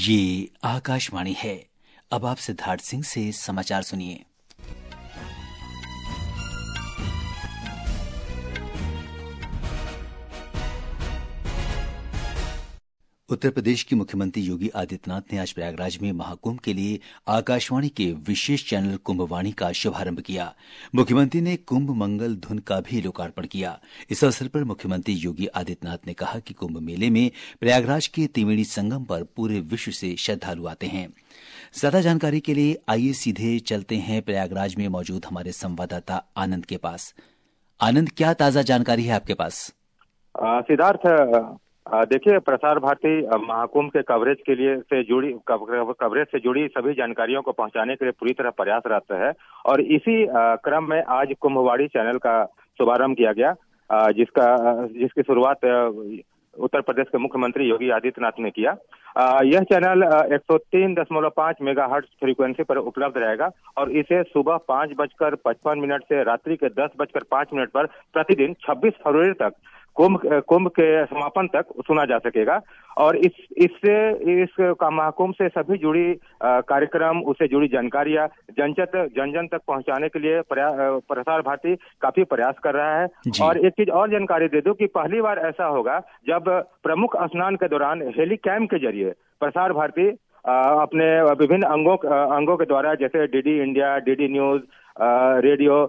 ये आकाशवाणी है। अब आप सिद्धार्थ सिंह से समाचार सुनिए। उत्तर प्रदेश के मुख्यमंत्री योगी आदित्यनाथ ने आज प्रयागराज में महाकुंभ के लिए आकाशवाणी के विशेष चैनल कुंभवाणी का शुभारंभ किया। मुख्यमंत्री ने कुंभ मंगल धुन का भी लोकार्पण किया। इस अवसर पर मुख्यमंत्री योगी आदित्यनाथ ने कहा कि कुंभ मेले में प्रयागराज के त्रिवेणी संगम पर पूरे विश्व से श्रद्धालु आते हैं। ज्यादा जानकारी के लिए आइए सीधे चलते हैं प्रयागराज में मौजूद हमारे संवाददाता आनंद के पास। आनंद, क्या ताजा जानकारी है आपके पास? सिद्धार्थ, देखिए, प्रसार भारती महाकुंभ के कवरेज से जुड़ी सभी जानकारियों को पहुंचाने के लिए पूरी तरह प्रयासरत है और इसी क्रम में आज कुंभवाणी चैनल का शुभारंभ किया गया, जिसकी शुरुआत उत्तर प्रदेश के मुख्यमंत्री योगी आदित्यनाथ ने किया। यह चैनल 103.5 मेगाहर्ट्ज फ्रीक्वेंसी पर उपलब्ध रहेगा और इसे सुबह 5:55 से रात्रि के 10:05 पर प्रतिदिन 26 फरवरी तक कुंभ के समापन तक सुना जा सकेगा। और इस महाकुंभ से सभी जुड़ी कार्यक्रम, उससे जुड़ी जानकारियां जन तक पहुंचाने के लिए प्रसार भारती काफी प्रयास कर रहा है। और एक चीज और जानकारी दे दूं कि पहली बार ऐसा होगा जब प्रमुख स्नान के दौरान हेलीकैम के जरिए प्रसार भारती अपने विभिन्न अंगों के द्वारा, जैसे D D India, D D news, radio,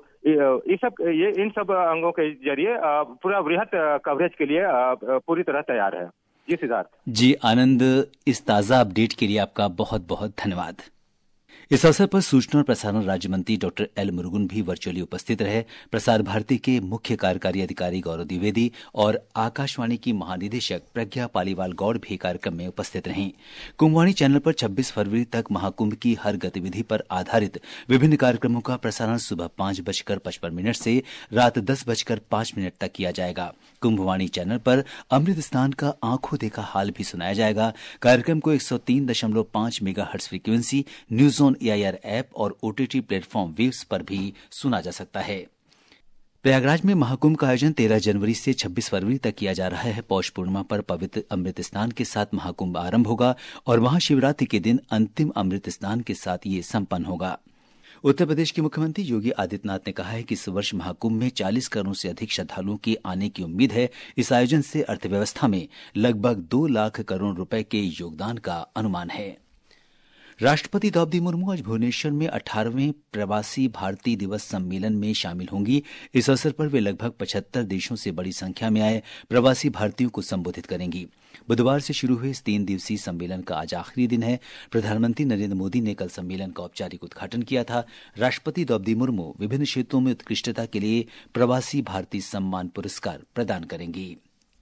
इन सब अंगों के जरिए पूरा वृहद कवरेज के लिए पूरी तरह तैयार है। जी सिद्धार्थ। जी आनंद, इस ताजा अपडेट के लिए आपका बहुत बहुत धन्यवाद। इस अवसर पर सूचना और प्रसारण राज्य मंत्री डॉक्टर एल मुरुगन भी वर्चुअली उपस्थित रहे। प्रसार भारती के मुख्य कार्यकारी अधिकारी गौरव द्विवेदी और आकाशवाणी की महानिदेशक प्रज्ञा पालीवाल गौड़ भी कार्यक्रम में उपस्थित रहीं। कुंभवाणी चैनल पर 26 फरवरी तक महाकुंभ की हर गतिविधि पर आधारित विभिन्न कार्यक्रमों का प्रसारण सुबह 5:55 से रात 10:05 तक किया जाएगा। कुंभवाणी चैनल पर अमृत स्नान का आंखों देखा हाल भी सुनाया जाएगा। कार्यक्रम को 103.5 megahertz frequency, news on AIR app और OTT प्लेटफॉर्म वेव्स पर भी सुना जा सकता है। प्रयागराज में महाकुंभ का आयोजन 13 जनवरी से 26 फरवरी तक किया जा रहा है। पौष पूर्णिमा पर पवित्र अमृत स्नान के साथ महाकुंभ आरंभ होगा और महाशिवरात्रि के दिन अंतिम अमृत स्नान के साथ ये संपन्न होगा। उत्तर प्रदेश के मुख्यमंत्री योगी आदित्यनाथ ने कहा है कि इस वर्ष महाकुंभ में 40 करोड़ से अधिक श्रद्धालुओं के आने की उम्मीद है। इस आयोजन से अर्थव्यवस्था में लगभग 2 लाख करोड़ रुपए के योगदान का अनुमान है। राष्ट्रपति द्रौपदी मुर्मू आज भुवनेश्वर में 18वें प्रवासी भारतीय दिवस सम्मेलन में शामिल होंगी। इस अवसर पर वे लगभग 75 देशों से बड़ी संख्या में आए प्रवासी भारतीयों को संबोधित करेंगी। बुधवार से शुरू हुए इस 3 दिवसीय सम्मेलन का आज आखिरी दिन है। प्रधानमंत्री नरेंद्र मोदी ने कल सम्मेलन का औपचारिक उद्घाटन किया था। राष्ट्रपति द्रौपदी मुर्मू विभिन्न क्षेत्रों में उत्कृष्टता के लिए प्रवासी भारतीय सम्मान पुरस्कार प्रदान करेंगी।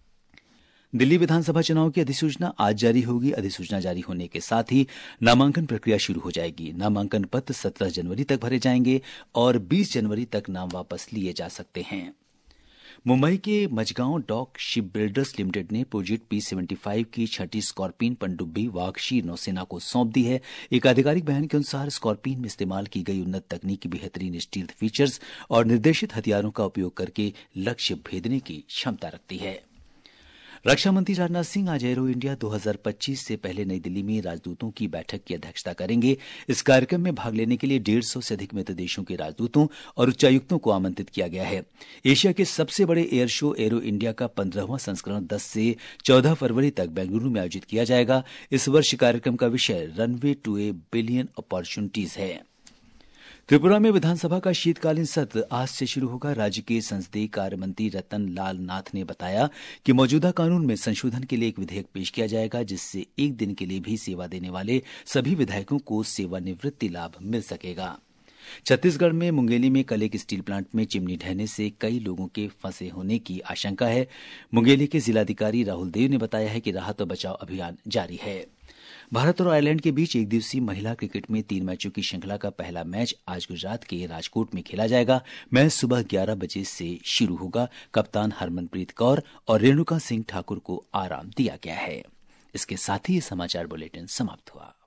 दिल्ली विधानसभा चुनाव की अधिसूचना आज जारी होगी। अधिसूचना जारी होने के साथ ही नामांकन प्रक्रिया शुरू हो जाएगी। नामांकन पत्र 17 जनवरी तक भरे जाएंगे और 20 जनवरी तक नाम वापस लिए जा सकते हैं। मुंबई के Mazagon dock ship builders limited ने प्रोजेक्ट P-75 की 6ठी स्कॉर्पियन पनडुब्बी वागशीर नौसेना को सौंप दी है। एक आधिकारिक बयान के अनुसार स्कॉर्पियन में इस्तेमाल की गई उन्नत तकनीक की बेहतरीन स्टील्थ फीचर्स और निर्देशित हथियारों का उपयोग करके लक्ष्य भेदने की क्षमता रखती है। रक्षा मंत्री राजनाथ सिंह आज एरो इंडिया 2025 से पहले नई दिल्ली में राजदूतों की बैठक की अध्यक्षता करेंगे। इस कार्यक्रम में भाग लेने के लिए 150 से अधिक मित्र देशों के राजदूतों और उच्चायुक्तों को आमंत्रित किया गया है। एशिया के सबसे बड़े एयर शो एरो इंडिया का 15वां संस्करण 10 से 14 फरवरी तक बेंगलुरु में आयोजित किया जाएगा। इस वर्ष कार्यक्रम का विषय runway to a billion opportunities है। त्रिपुरा में विधानसभा का शीतकालीन सत्र आज से शुरू होगा। राज्य के संसदीय कार्य मंत्री रतन लाल नाथ ने बताया कि मौजूदा कानून में संशोधन के लिए एक विधेयक पेश किया जाएगा, जिससे एक दिन के लिए भी सेवा देने वाले सभी विधायकों को सेवानिवृत्ति लाभ मिल सकेगा। छत्तीसगढ़ में मुंगेली में कल एक स्टील प्लांट में चिमनी ढहने से कई लोगों के फंसे होने की आशंका है। मुंगेली के जिलाधिकारी राहुल देव ने बताया है कि राहत और बचाव अभियान जारी है। भारत और आयरलैंड के बीच एक दिवसीय महिला क्रिकेट में 3 मैचों की श्रृंखला का पहला मैच आज गुजरात के राजकोट में खेला जाएगा। मैच सुबह 11 बजे से शुरू होगा। कप्तान हरमनप्रीत कौर और रेणुका सिंह ठाकुर को आराम दिया गया है। इसके साथ ही ये समाचार बुलेटिन समाप्त हुआ।